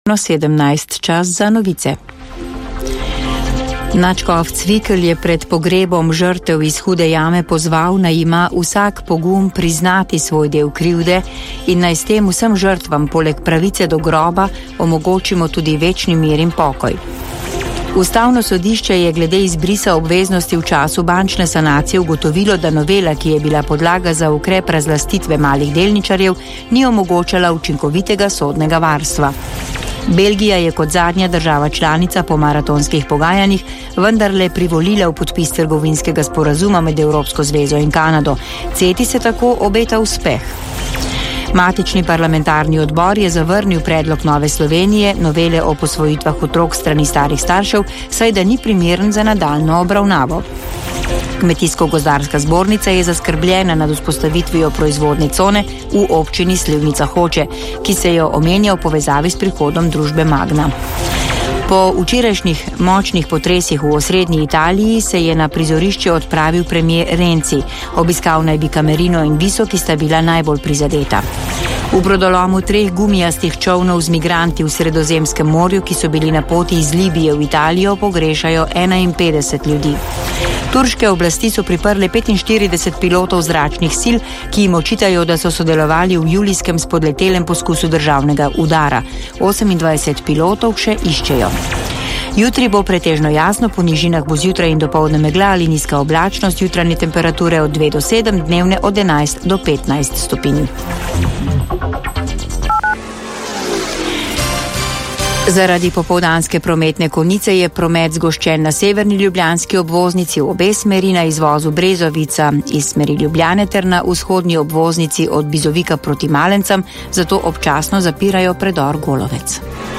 17 čas za novice. Nadškof Cvikl je pred pogrebom žrtev iz Hude jame pozval, naj ima vsak pogum priznati svoj del krivde in naj s tem vsem žrtvam poleg pravice do groba omogočimo tudi večni mir in pokoj. Ustavno sodišče je glede izbrisa obveznosti v času bančne sanacije ugotovilo, da novela, ki je bila podlaga za ukrep razlastitve malih delničarjev, ni omogočala učinkovitega sodnega varstva. Belgija je kot zadnja država članica po maratonskih pogajanjih vendarle privolila v podpis trgovinskega sporazuma med Evropsko zvezo in Kanado. CETI se tako obeta uspeh. Matični parlamentarni odbor je zavrnil predlog Nove Slovenije novele o posvojitvah otrok strani starih staršev, saj da ni primeren za nadaljnjo obravnavo. Kmetijsko-gozdarska zbornica je zaskrbljena nad vzpostavitvijo proizvodne cone v občini Slivnica Hoče, ki se jo omenja v povezavi s prihodom družbe Magna. Po včerajšnjih močnih potresih v osrednji Italiji se je na prizorišče odpravil premier Renzi. Obiskal naj bi Camerino in Viso, ki sta bila najbolj prizadeta. V brodolomu 3 gumijastih čolnov z migranti v Sredozemskem morju, ki so bili na poti iz Libije v Italijo, pogrešajo 51 ljudi. Turške oblasti so priprle 45 pilotov zračnih sil, ki jim očitajo, da so sodelovali v julijskem spodletelem poskusu državnega udara. 28 pilotov še iščejo. Jutri bo pretežno jasno, po nižinah bo zjutraj in dopoldne megla ali nizka oblačnost, jutranje temperature od 2 do 7, dnevne od 11 do 15 stopinj. Zaradi popoldanske prometne konice je promet zgoščen na severni ljubljanski obvoznici v obe smeri, na izvozu Brezovica iz smeri Ljubljane ter na vzhodni obvoznici od Bizovika proti Malencem, zato občasno zapirajo predor Golovec.